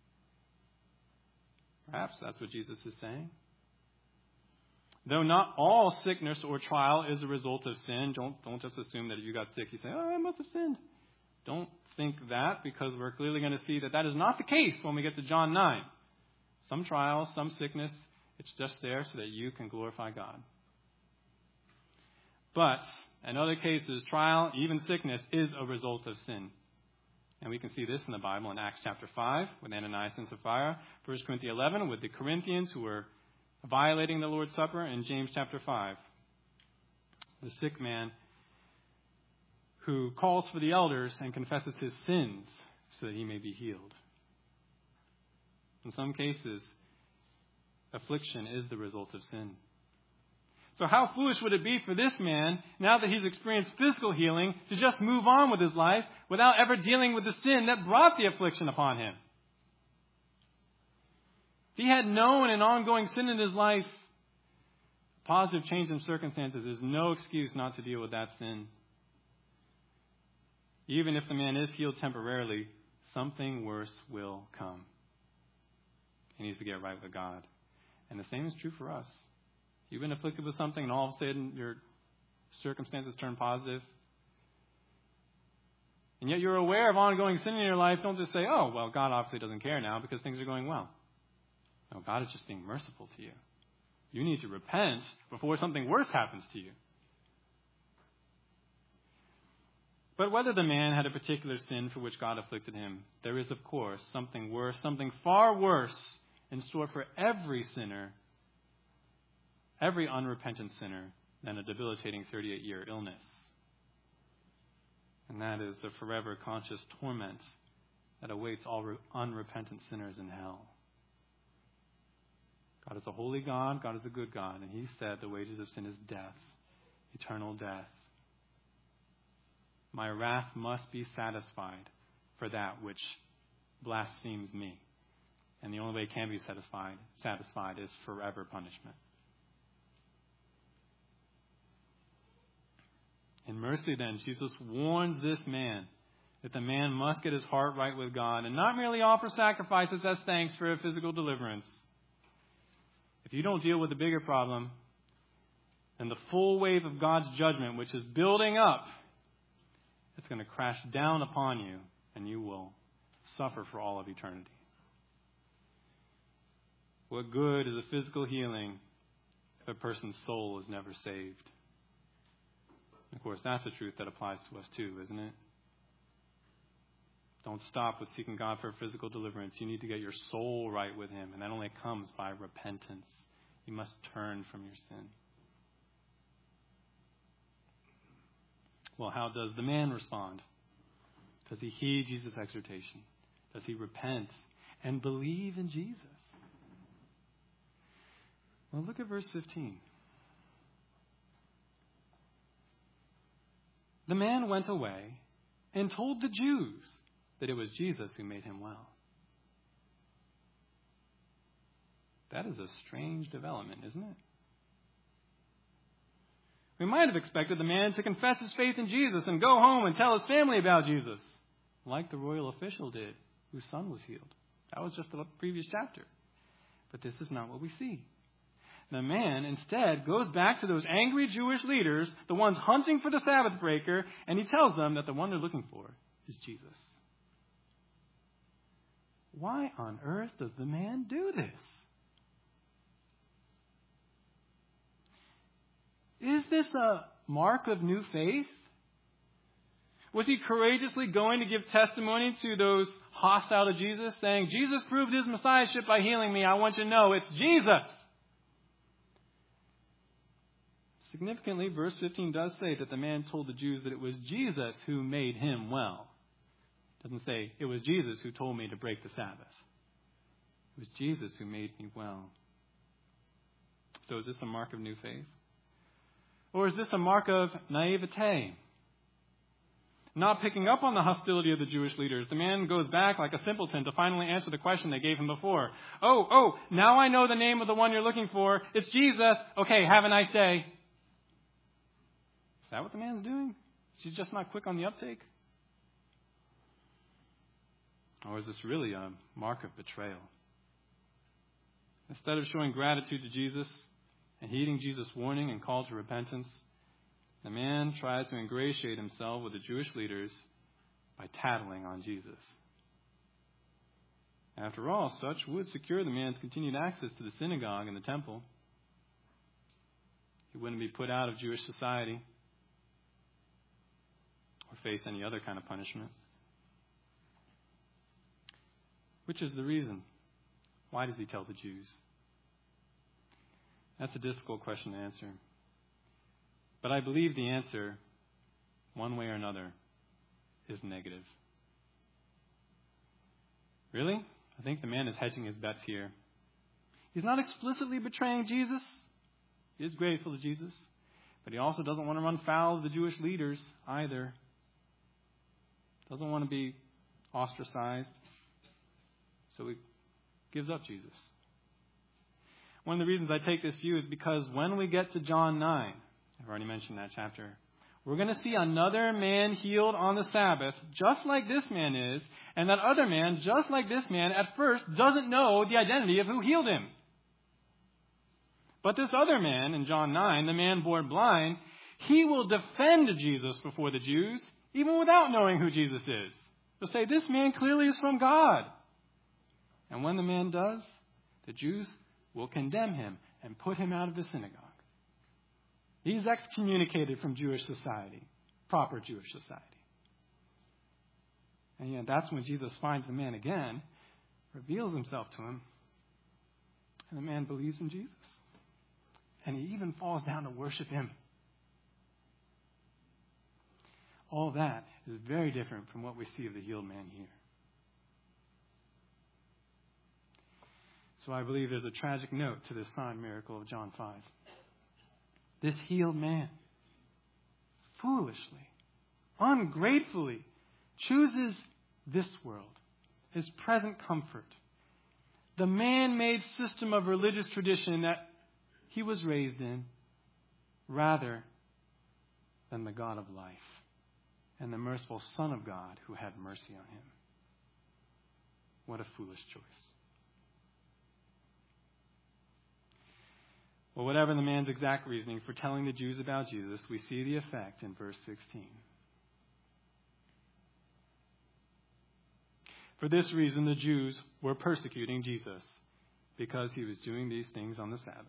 [SPEAKER 1] Perhaps that's what Jesus is saying. Though not all sickness or trial is a result of sin, don't just assume that if you got sick, you say, oh, I must have sinned. Don't think that, because we're clearly going to see that is not the case when we get to John 9. Some trials, some sickness, it's just there so that you can glorify God. But in other cases, trial, even sickness, is a result of sin. And we can see this in the Bible in Acts chapter 5 with Ananias and Sapphira, 1 Corinthians 11 with the Corinthians who were violating the Lord's Supper, and James chapter 5. The sick man who calls for the elders and confesses his sins so that he may be healed. In some cases, affliction is the result of sin. So how foolish would it be for this man, now that he's experienced physical healing, to just move on with his life without ever dealing with the sin that brought the affliction upon him? If he had known an ongoing sin in his life, positive change in circumstances is no excuse not to deal with that sin. Even if the man is healed temporarily, something worse will come. He needs to get right with God. And the same is true for us. If you've been afflicted with something and all of a sudden your circumstances turn positive, and yet you're aware of ongoing sin in your life, don't just say, oh, well, God obviously doesn't care now because things are going well. No, God is just being merciful to you. You need to repent before something worse happens to you. But whether the man had a particular sin for which God afflicted him, there is, of course, something worse, something far worse in store for every sinner, every unrepentant sinner, than a debilitating 38-year illness. And that is the forever conscious torment that awaits all unrepentant sinners in hell. God is a holy God. God is a good God. And he said the wages of sin is death, eternal death. My wrath must be satisfied for that which blasphemes me. And the only way it can be satisfied is forever punishment. In mercy, then, Jesus warns this man that the man must get his heart right with God and not merely offer sacrifices as thanks for a physical deliverance. If you don't deal with the bigger problem, then the full wave of God's judgment, which is building up, it's going to crash down upon you, and you will suffer for all of eternity. What good is a physical healing if a person's soul is never saved? Of course, that's a truth that applies to us too, isn't it? Don't stop with seeking God for physical deliverance. You need to get your soul right with him, and that only comes by repentance. You must turn from your sin. Well, how does the man respond? Does he heed Jesus' exhortation? Does he repent and believe in Jesus? Well, look at verse 15. The man went away and told the Jews that it was Jesus who made him well. That is a strange development, isn't it? We might have expected the man to confess his faith in Jesus and go home and tell his family about Jesus, like the royal official did, whose son was healed. That was just the previous chapter. But this is not what we see. The man instead goes back to those angry Jewish leaders, the ones hunting for the Sabbath breaker, and he tells them that the one they're looking for is Jesus. Why on earth does the man do this? Is this a mark of new faith? Was he courageously going to give testimony to those hostile to Jesus, saying, Jesus proved his messiahship by healing me. I want you to know it's Jesus. Significantly, verse 15 does say that the man told the Jews that it was Jesus who made him well. It doesn't say it was Jesus who told me to break the Sabbath. It was Jesus who made me well. So is this a mark of new faith? Or is this a mark of naivete? Not picking up on the hostility of the Jewish leaders, the man goes back like a simpleton to finally answer the question they gave him before. Oh, now I know the name of the one you're looking for. It's Jesus. Okay, have a nice day. Is that what the man's doing? She's just not quick on the uptake? Or is this really a mark of betrayal? Instead of showing gratitude to Jesus and heeding Jesus' warning and call to repentance, the man tries to ingratiate himself with the Jewish leaders by tattling on Jesus. After all, such would secure the man's continued access to the synagogue and the temple. He wouldn't be put out of Jewish society or face any other kind of punishment. Which is the reason? Why does he tell the Jews? That's a difficult question to answer. But I believe the answer, one way or another, is negative. Really? I think the man is hedging his bets here. He's not explicitly betraying Jesus. He is grateful to Jesus. But he also doesn't want to run foul of the Jewish leaders either. Doesn't want to be ostracized. So he gives up Jesus. One of the reasons I take this view is because when we get to John 9, I've already mentioned that chapter, we're going to see another man healed on the Sabbath, just like this man is, and that other man, just like this man, at first doesn't know the identity of who healed him. But this other man, in John 9, the man born blind, he will defend Jesus before the Jews, even without knowing who Jesus is. They'll say, this man clearly is from God. And when the man does, the Jews will condemn him and put him out of the synagogue. He's excommunicated from Jewish society, proper Jewish society. And yet that's when Jesus finds the man again, reveals himself to him, and the man believes in Jesus. And he even falls down to worship him. All that is very different from what we see of the healed man here. So I believe there's a tragic note to this sign miracle of John 5. This healed man foolishly, ungratefully chooses this world, his present comfort, the man-made system of religious tradition that he was raised in, rather than the God of life and the merciful Son of God who had mercy on him. What a foolish choice. Well, whatever the man's exact reasoning for telling the Jews about Jesus, we see the effect in verse 16. For this reason, the Jews were persecuting Jesus, because he was doing these things on the Sabbath.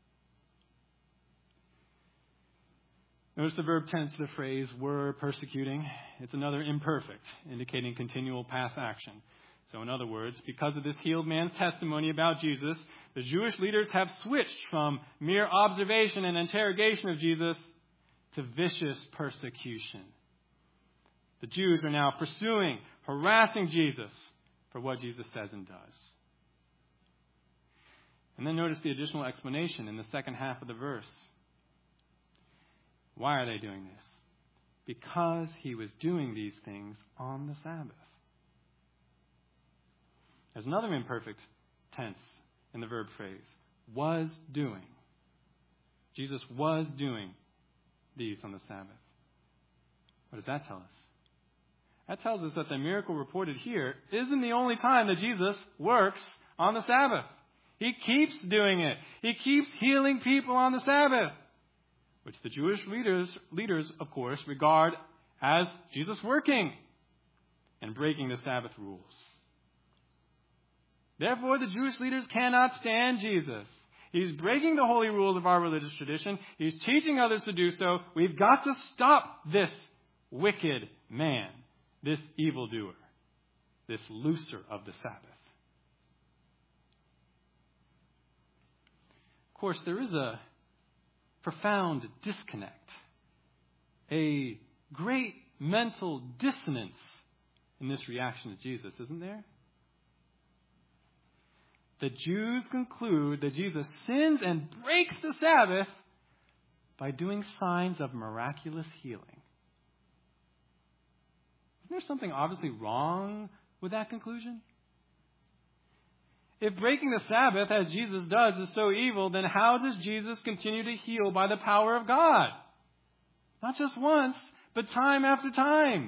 [SPEAKER 1] Notice the verb tense of the phrase, were persecuting. It's another imperfect, indicating continual past action. So in other words, because of this healed man's testimony about Jesus, the Jewish leaders have switched from mere observation and interrogation of Jesus to vicious persecution. The Jews are now pursuing, harassing Jesus for what Jesus says and does. And then notice the additional explanation in the second half of the verse. Why are they doing this? Because he was doing these things on the Sabbath. There's another imperfect tense in the verb phrase. was doing. Jesus was doing these on the Sabbath. What does that tell us? That tells us that the miracle reported here isn't the only time that Jesus works on the Sabbath. He keeps doing it. He keeps healing people on the Sabbath, which the Jewish leaders, of course, regard as Jesus working and breaking the Sabbath rules. Therefore, the Jewish leaders cannot stand Jesus. He's breaking the holy rules of our religious tradition. He's teaching others to do so. We've got to stop this wicked man, this evildoer, this looser of the Sabbath. Of course, there is a profound disconnect, a great mental dissonance in this reaction to Jesus, isn't there? The Jews conclude that Jesus sins and breaks the Sabbath by doing signs of miraculous healing. Isn't there something obviously wrong with that conclusion? If breaking the Sabbath, as Jesus does, is so evil, then how does Jesus continue to heal by the power of God? Not just once, but time after time.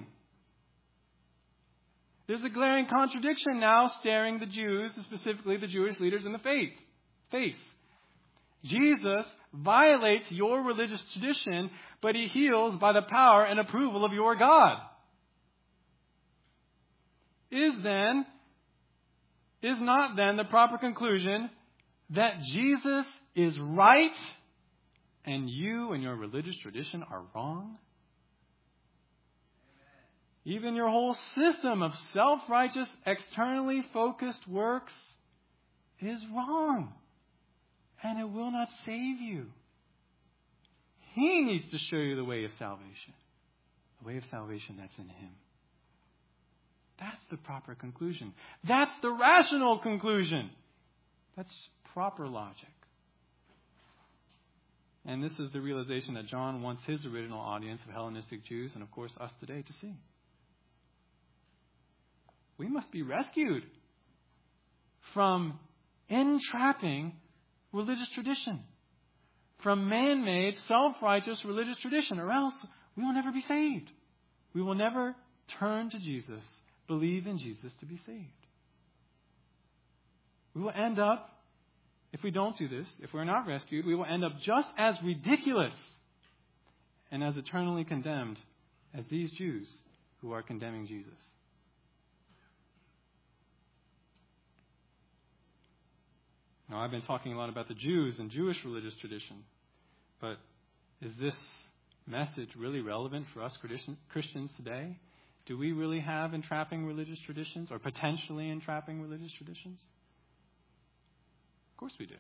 [SPEAKER 1] There's a glaring contradiction now staring the Jews, and specifically the Jewish leaders, in the face. Jesus violates your religious tradition, but he heals by the power and approval of your God. Is not then the proper conclusion that Jesus is right and you and your religious tradition are wrong? Even your whole system of self-righteous, externally focused works is wrong. And it will not save you. He needs to show you the way of salvation. The way of salvation that's in him. That's the proper conclusion. That's the rational conclusion. That's proper logic. And this is the realization that John wants his original audience of Hellenistic Jews, and of course us today, to see. We must be rescued from entrapping religious tradition, from man-made, self-righteous religious tradition, or else we will never be saved. We will never turn to Jesus, believe in Jesus to be saved. We will end up, if we don't do this, if we're not rescued, we will end up just as ridiculous and as eternally condemned as these Jews who are condemning Jesus. Now, I've been talking a lot about the Jews and Jewish religious tradition, but is this message really relevant for us Christians today? Do we really have entrapping religious traditions, or potentially entrapping religious traditions? Of course we do.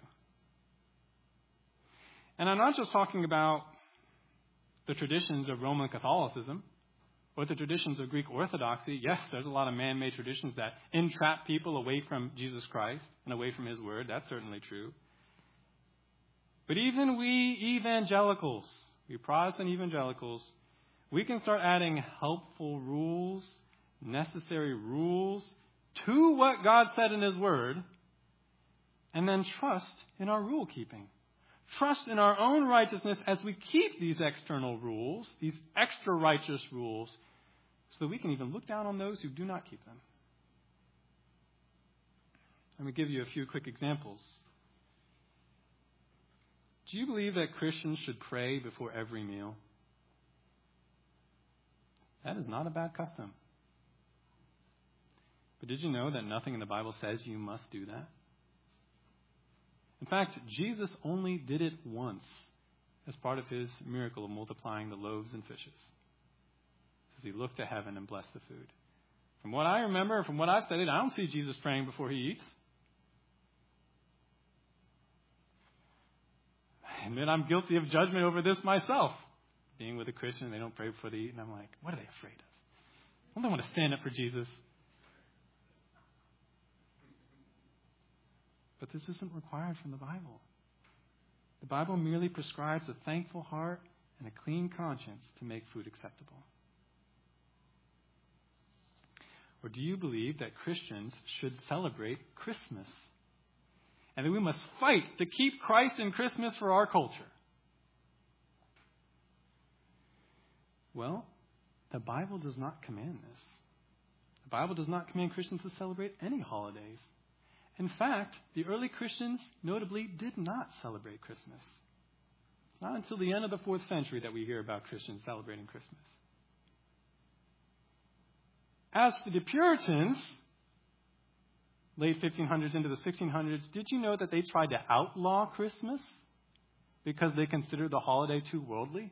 [SPEAKER 1] And I'm not just talking about the traditions of Roman Catholicism or the traditions of Greek Orthodoxy. Yes, there's a lot of man-made traditions that entrap people away from Jesus Christ and away from his word. That's certainly true. But even we evangelicals, we Protestant evangelicals, we can start adding helpful rules, necessary rules to what God said in his word, and then trust in our rule keeping. Trust in our own righteousness as we keep these external rules, these extra righteous rules, so that we can even look down on those who do not keep them. Let me give you a few quick examples. Do you believe that Christians should pray before every meal? That is not a bad custom. But did you know that nothing in the Bible says you must do that? In fact, Jesus only did it once as part of his miracle of multiplying the loaves and fishes. As he looked to heaven and blessed the food. From what I remember, from what I've studied, I don't see Jesus praying before he eats. I admit I'm guilty of judgment over this myself. Being with a Christian, they don't pray before they eat, and I'm like, what are they afraid of? Don't they want to stand up for Jesus? But this isn't required from the Bible. The Bible merely prescribes a thankful heart and a clean conscience to make food acceptable. Or do you believe that Christians should celebrate Christmas? and that we must fight to keep Christ in Christmas for our culture. Well, the Bible does not command this. The Bible does not command Christians to celebrate any holidays. In fact, the early Christians notably did not celebrate Christmas. It's not until the end of the 4th century that we hear about Christians celebrating Christmas. As for the Puritans, late 1500s into the 1600s, did you know that they tried to outlaw Christmas because they considered the holiday too worldly?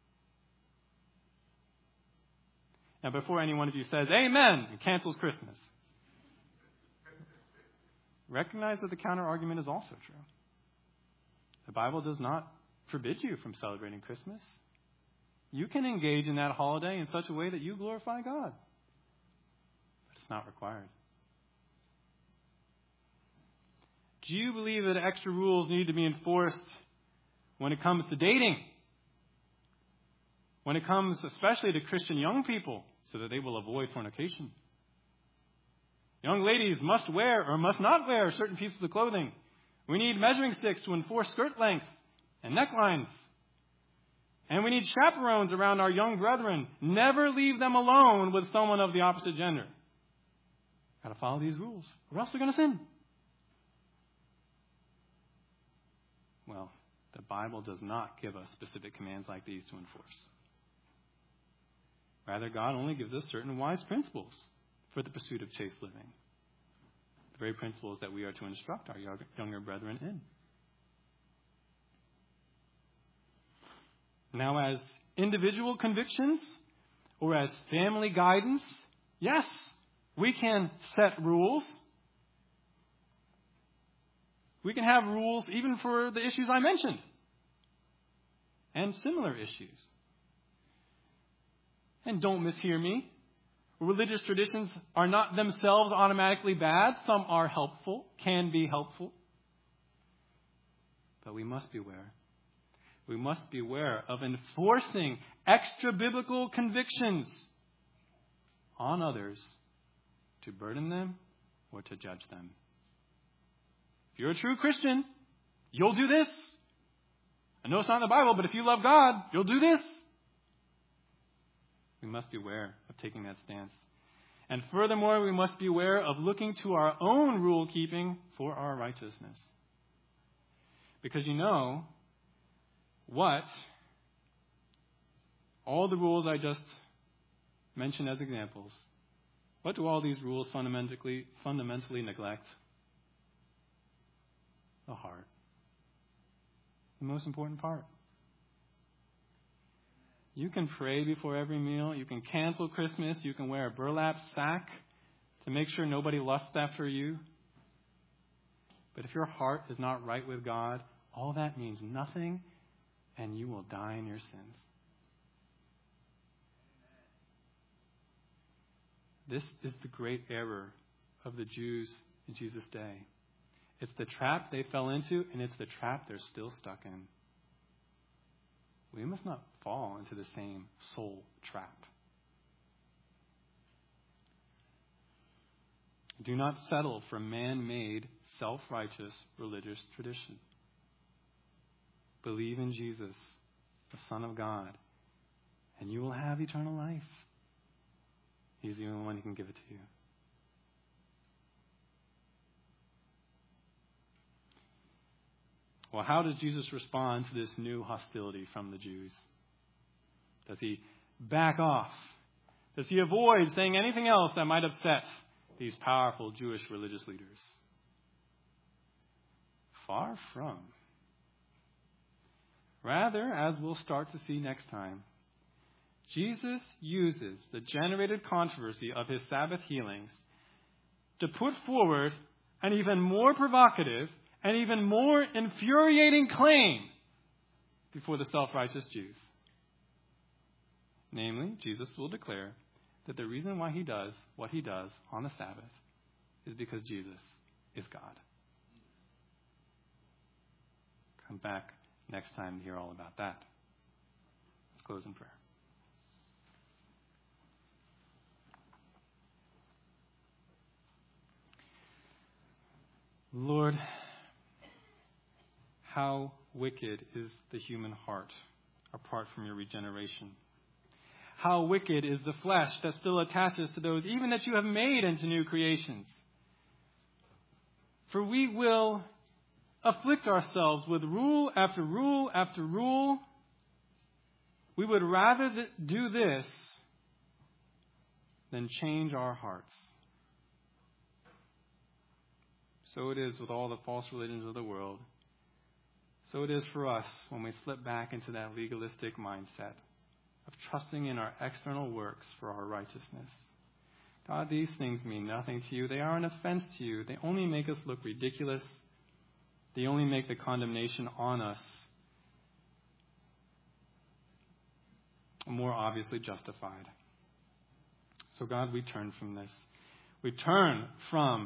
[SPEAKER 1] Now, before any one of you says, amen, and cancels Christmas, recognize that the counter-argument is also true. The Bible does not forbid you from celebrating Christmas. You can engage in that holiday in such a way that you glorify God. But it's not required. Do you believe that extra rules need to be enforced when it comes to dating? When it comes especially to Christian young people, so that they will avoid fornication? Young ladies must wear or must not wear certain pieces of clothing. We need measuring sticks to enforce skirt length and necklines. And we need chaperones around our young brethren. Never leave them alone with someone of the opposite gender. Got to follow these rules, or else they're going to sin. Well, the Bible does not give us specific commands like these to enforce. Rather, God only gives us certain wise principles for the pursuit of chaste living. The very principles that we are to instruct our younger brethren in. Now, as individual convictions or as family guidance, yes, we can set rules. We can have rules even for the issues I mentioned and similar issues. And don't mishear me. Religious traditions are not themselves automatically bad. Some are helpful, can be helpful. But we must beware. We must beware of enforcing extra-biblical convictions on others to burden them or to judge them. If you're a true Christian, you'll do this. I know it's not in the Bible, but if you love God, you'll do this. We must beware of taking that stance. And furthermore, we must beware of looking to our own rule keeping for our righteousness. Because you know what all the rules I just mentioned as examples, what do all these rules fundamentally neglect? The heart. The most important part. You can pray before every meal. You can cancel Christmas. You can wear a burlap sack to make sure nobody lusts after you. But if your heart is not right with God, all that means nothing, and you will die in your sins. This is the great error of the Jews in Jesus' day. It's the trap they fell into, and it's the trap they're still stuck in. We must not fall into the same soul trap. Do not settle for man-made, self-righteous religious tradition. Believe in Jesus, the Son of God, and you will have eternal life. He's the only one who can give it to you. Well, how does Jesus respond to this new hostility from the Jews? Does he back off? Does he avoid saying anything else that might upset these powerful Jewish religious leaders? Far from. Rather, as we'll start to see next time, Jesus uses the generated controversy of his Sabbath healings to put forward an even more provocative and even more infuriating claim before the self-righteous Jews. Namely, Jesus will declare that the reason why he does what he does on the Sabbath is because Jesus is God. Come back next time to hear all about that. Let's close in prayer. Lord, How wicked is the human heart apart from your regeneration? How wicked is the flesh that still attaches to those even that you have made into new creations? For we will afflict ourselves with rule after rule after rule. We would rather do this than change our hearts. So it is with all the false religions of the world. So it is for us when we slip back into that legalistic mindset of trusting in our external works for our righteousness. God, these things mean nothing to you. They are an offense to you. They only make us look ridiculous. They only make the condemnation on us more obviously justified. So God, we turn from this. We turn from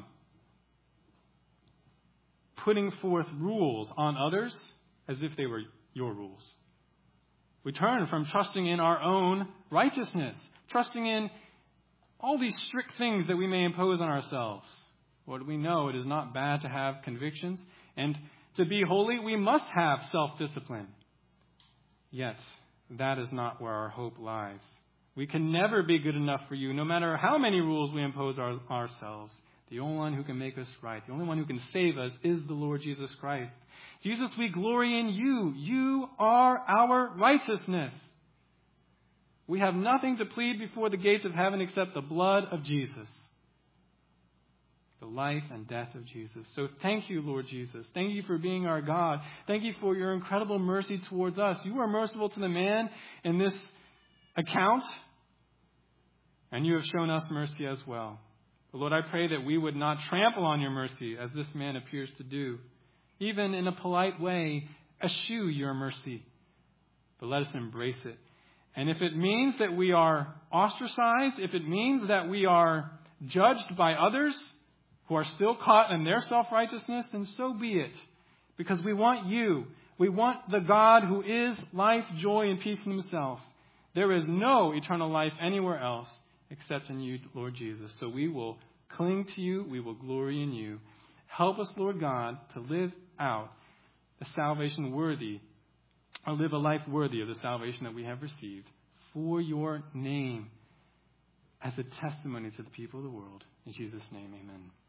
[SPEAKER 1] putting forth rules on others as if they were your rules. We turn from trusting in our own righteousness, trusting in all these strict things that we may impose on ourselves. Lord, we know it is not bad to have convictions, and to be holy, we must have self-discipline. Yet, that is not where our hope lies. We can never be good enough for you, no matter how many rules we impose ourselves. The only one who can make us right, the only one who can save us is the Lord Jesus Christ. Jesus, we glory in you. You are our righteousness. We have nothing to plead before the gates of heaven except the blood of Jesus. The life and death of Jesus. So thank you, Lord Jesus. Thank you for being our God. Thank you for your incredible mercy towards us. You are merciful to the man in this account, and you have shown us mercy as well. But Lord, I pray that we would not trample on your mercy as this man appears to do. Even in a polite way, eschew your mercy. But let us embrace it. And if it means that we are ostracized, if it means that we are judged by others who are still caught in their self-righteousness, then so be it. Because we want you. We want the God who is life, joy, and peace in himself. There is no eternal life anywhere else except in you, Lord Jesus. So we will cling to you. We will glory in you. Help us, Lord God, to live out a salvation worthy, or live a life worthy of the salvation that we have received for your name as a testimony to the people of the world. In Jesus' name, amen.